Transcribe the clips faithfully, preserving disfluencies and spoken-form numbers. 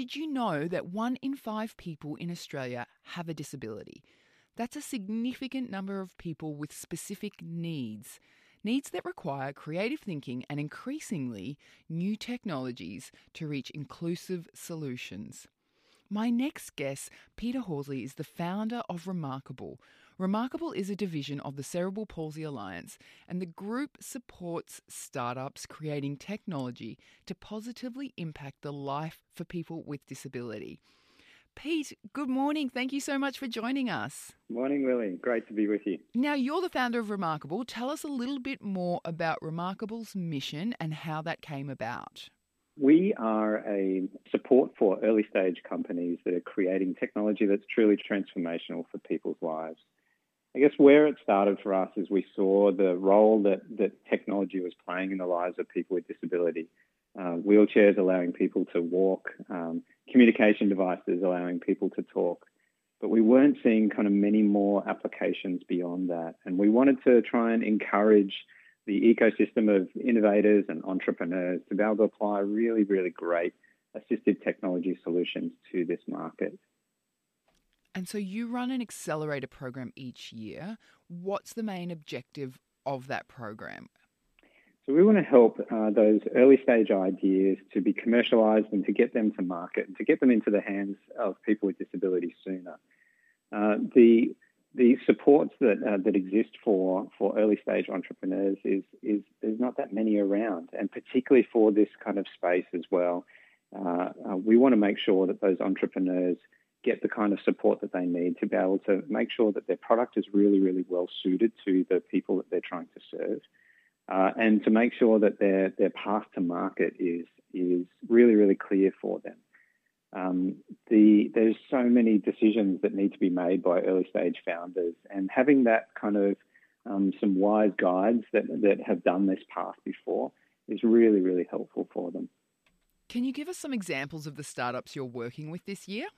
did you know that one in five people in Australia have a disability? That's a significant number of people with specific needs. Needs that require creative thinking and increasingly new technologies to reach inclusive solutions. My next guest, Peter Horsley, is the founder of Remarkable. Remarkable is a division of the Cerebral Palsy Alliance, and the group supports startups creating technology to positively impact the life for people with disability. Pete, good morning. Thank you so much for joining us. Morning, Lily. Great to be with you. Now, you're the founder of Remarkable. Tell us a little bit more about Remarkable's mission and how that came about. We are a support for early stage companies that are creating technology that's truly transformational for people's lives. I guess where it started for us is we saw the role that, that technology was playing in the lives of people with disability. Uh, wheelchairs allowing people to walk, um, communication devices allowing people to talk. But we weren't seeing kind of many more applications beyond that. And we wanted to try and encourage the ecosystem of innovators and entrepreneurs to be able to apply really, really great assistive technology solutions to this market. And so you run an accelerator program each year. What's the main objective of that program? So we want to help uh, those early stage ideas to be commercialized and to get them to market and to get them into the hands of people with disabilities sooner. Uh, the The supports that uh, that exist for, for early stage entrepreneurs is is there's not that many around, and particularly for this kind of space as well. Uh, uh, we want to make sure that those entrepreneurs get the kind of support that they need to be able to make sure that their product is really, really well suited to the people that they're trying to serve, uh, and to make sure that their their path to market is is really, really clear for them. Um, the, there's so many decisions that need to be made by early stage founders, and having that kind of um, some wise guides that, that have done this path before is really, really helpful for them. Can you give us some examples of the startups you're working with this year?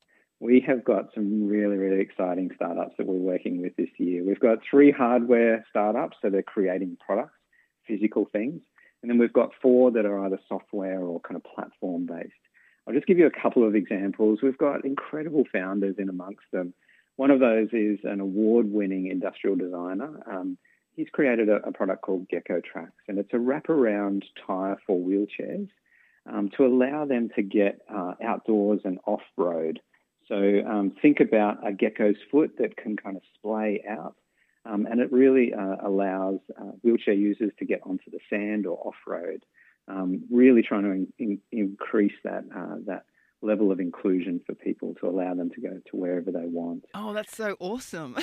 We have got some really, really exciting startups that we're working with this year. We've got three hardware startups, so they're creating products, physical things, and then we've got four that are either software or kind of platform-based. I'll just give you a couple of examples. We've got incredible founders in amongst them. One of those is an award-winning industrial designer. Um, he's created a, a product called Gecko Tracks, and it's a wraparound tyre for wheelchairs um, to allow them to get uh, outdoors and off-road. So um, think about a gecko's foot that can kind of splay out, um, and it really uh, allows uh, wheelchair users to get onto the sand or off-road. Um, really trying to in, in, increase that uh, that level of inclusion for people to allow them to go to wherever they want. Oh, that's so awesome.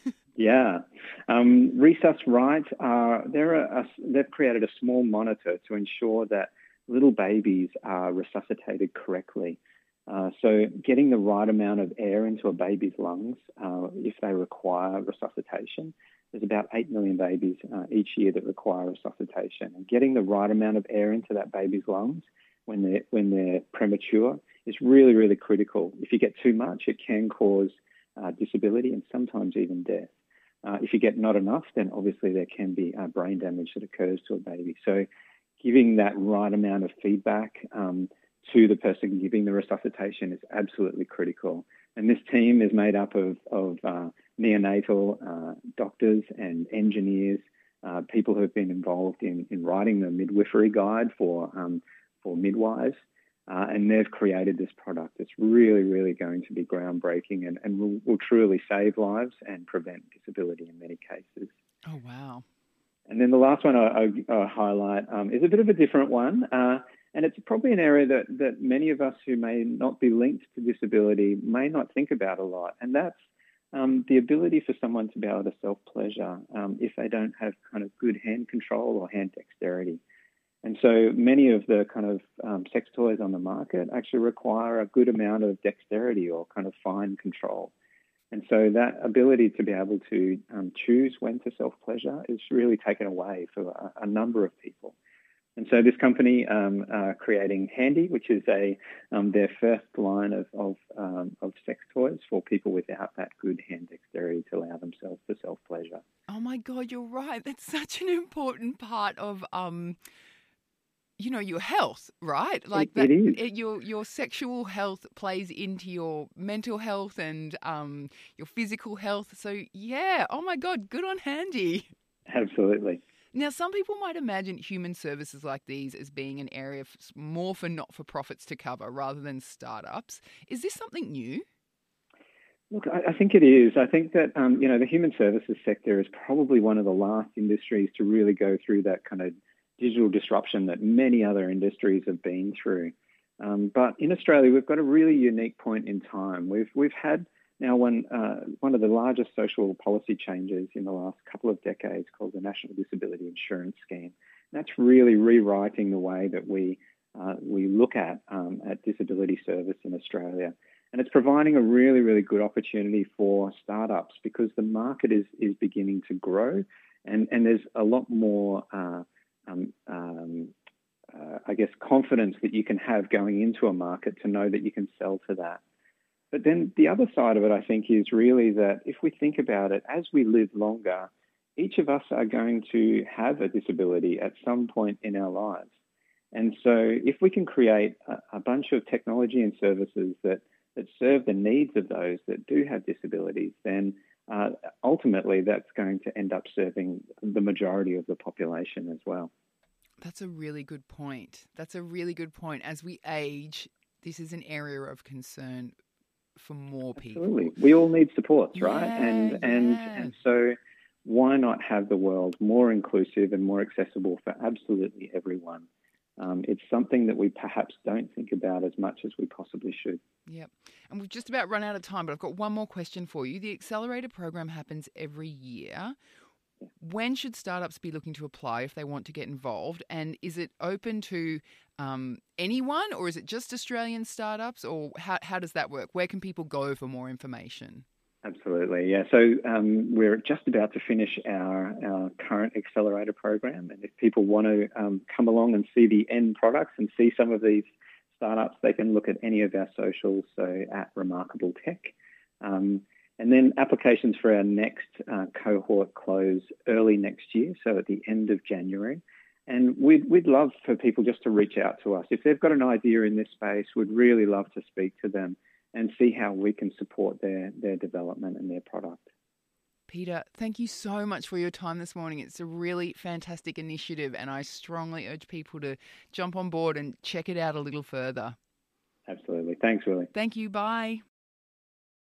Yeah. Um, Resus Right, uh, they're a, a, they've created a small monitor to ensure that little babies are resuscitated correctly. Uh, so getting the right amount of air into a baby's lungs uh, if they require resuscitation. There's about eight million babies uh, each year that require resuscitation. And getting the right amount of air into that baby's lungs when they're, when they're premature is really, really critical. If you get too much, it can cause uh, disability and sometimes even death. Uh, if you get not enough, then obviously there can be uh, brain damage that occurs to a baby. So giving that right amount of feedback um, to the person giving the resuscitation is absolutely critical. And this team is made up of, of uh, neonatal uh, doctors and engineers, uh, people who have been involved in, in writing the midwifery guide for um, for midwives, uh, and they've created this product that's really, really going to be groundbreaking and, and will, will truly save lives and prevent disability in many cases. Oh, wow. And then the last one I, I, I highlight um, is a bit of a different one, uh, and it's probably an area that, that many of us who may not be linked to disability may not think about a lot, and that's Um, the ability for someone to be able to self-pleasure um, if they don't have kind of good hand control or hand dexterity. And so many of the kind of um, sex toys on the market actually require a good amount of dexterity or kind of fine control. And so that ability to be able to um, choose when to self-pleasure is really taken away for a, a number of people. And so this company um, are creating Handy, which is a um, their first line of of, um, of sex toys for people without that good hand dexterity to allow themselves to self-pleasure. Oh, my God, you're right. That's such an important part of um, you know, your health, right? Like It, that, it is. it, your your sexual health plays into your mental health and um, your physical health. So yeah, oh my God, good on Handy. Absolutely. Now, some people might imagine human services like these as being an area f- more for not-for-profits to cover rather than startups. Is this something new? Look, I, I think it is. I think that, um, you know, the human services sector is probably one of the last industries to really go through that kind of digital disruption that many other industries have been through. Um, but in Australia, we've got a really unique point in time. We've we've had now one uh, one of the largest social policy changes in the last couple of decades called the National Disability Insurance Scheme. And that's really rewriting the way that we uh, we look at um, at disability service in Australia. And it's providing a really, really good opportunity for startups because the market is is beginning to grow, and, and there's a lot more, uh, um, um, uh, I guess, confidence that you can have going into a market to know that you can sell to that. But then the other side of it, I think, is really that if we think about it, as we live longer, each of us are going to have a disability at some point in our lives. And so if we can create a, a bunch of technology and services that that serve the needs of those that do have disabilities, then uh, ultimately that's going to end up serving the majority of the population as well. That's a really good point. That's a really good point. As we age, this is an area of concern for more people. Absolutely. We all need supports, right? Yeah, and yeah. and and so why not have the world more inclusive and more accessible for absolutely everyone? Um, it's something that we perhaps don't think about as much as we possibly should. Yep. And we've just about run out of time, but I've got one more question for you. The Accelerator program happens every year. When should startups be looking to apply if they want to get involved? And is it open to um, anyone, or is it just Australian startups, or how, how does that work? Where can people go for more information? Absolutely, yeah. So um, we're just about to finish our, our current accelerator program, and if people want to um, come along and see the end products and see some of these startups, they can look at any of our socials, so at Remarkable Tech. Um, and then applications for our next uh, cohort close early next year, so at the end of January. And we'd, we'd love for people just to reach out to us. If they've got an idea in this space, we'd really love to speak to them and see how we can support their, their development and their product. Peter, thank you so much for your time this morning. It's a really fantastic initiative, and I strongly urge people to jump on board and check it out a little further. Absolutely. Thanks, Willie. Thank you. Bye.